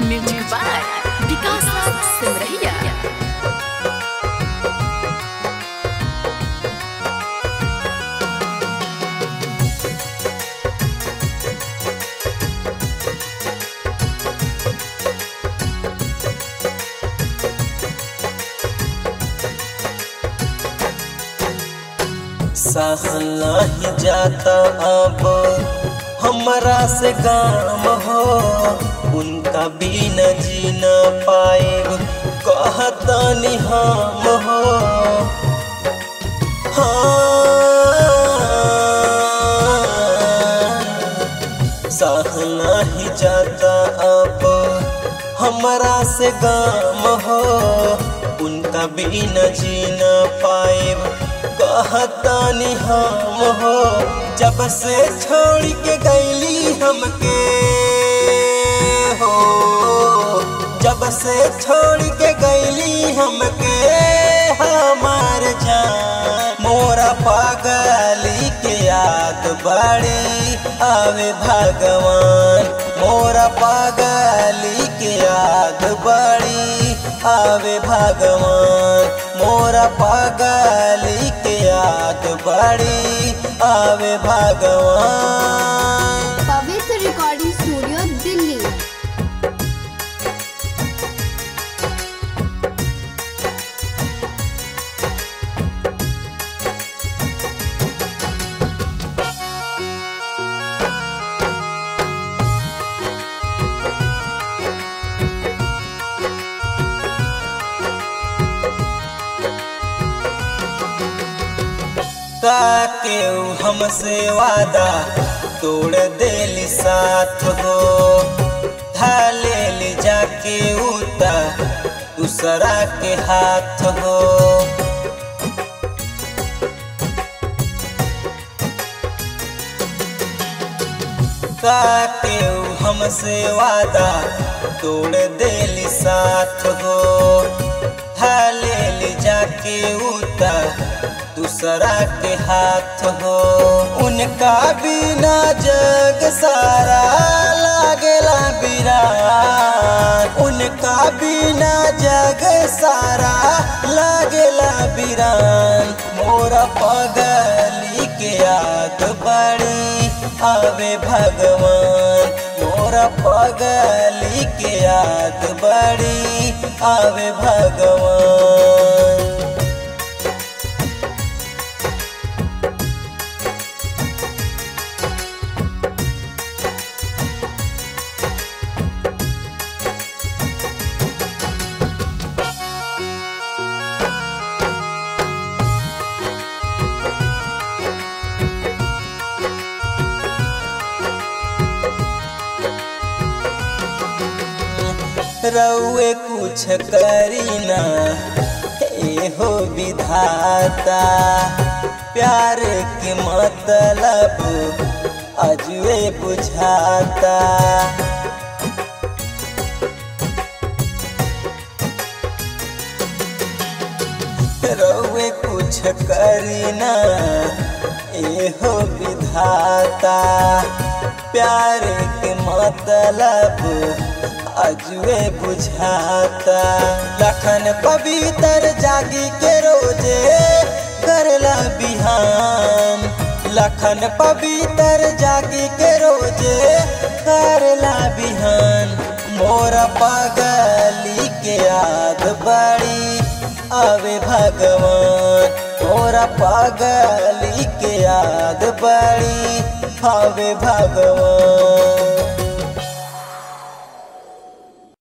Music by Vikas Raj Simrahiya. सहला ही जाता अब हमरा से काम हो, उनका भी न जीना पाएब कहता हम हो। सहला ही जाता अब हमरा से काम हो, उनका भी न जीना पाएब कहता हम हो। जब से छोड़ के गईली हमके हो, जब से छोड़ के गईली हमके हमार जान, मोरा पागली के याद बड़ी आवे भगवान, मोरा पागली के याद बड़ी आवे भगवान, मोरा पागली के याद बड़ी आवे भगवान। पवित्र रिकॉर्डिंग स्टूडियो दिल्ली। के हमसे वादा तोड़ देली साथ हो, ढाले ले जाके उता दूसरा के हाथ हो। के हमसे वादा तोड़ देली साथ हो, ढाले ले जाके उता दूसरा के हाथ हो। उनका बिना जग सारा लागेला बिरान, उनका बिना जग सारा लागेला बिरान, मोरा पगली के याद बड़ी आवे भगवान, मोरा पगली के याद बड़ी आवे भगवान। रउए कुछ करी ना हो विधाता, प्यार के मतलब अजुए बुझाता। रउए कुछ करी ना हो विधाता, प्यार के मतलब अजुए बुझाता। लखन पवित्र जागी के रोजे करला बिहान, लखन पवित्र जागी के रोजे करला बिहान, मोरा पागली के याद बड़ी आवे भगवान, मोरा पागली के याद बड़ी आवे भगवान।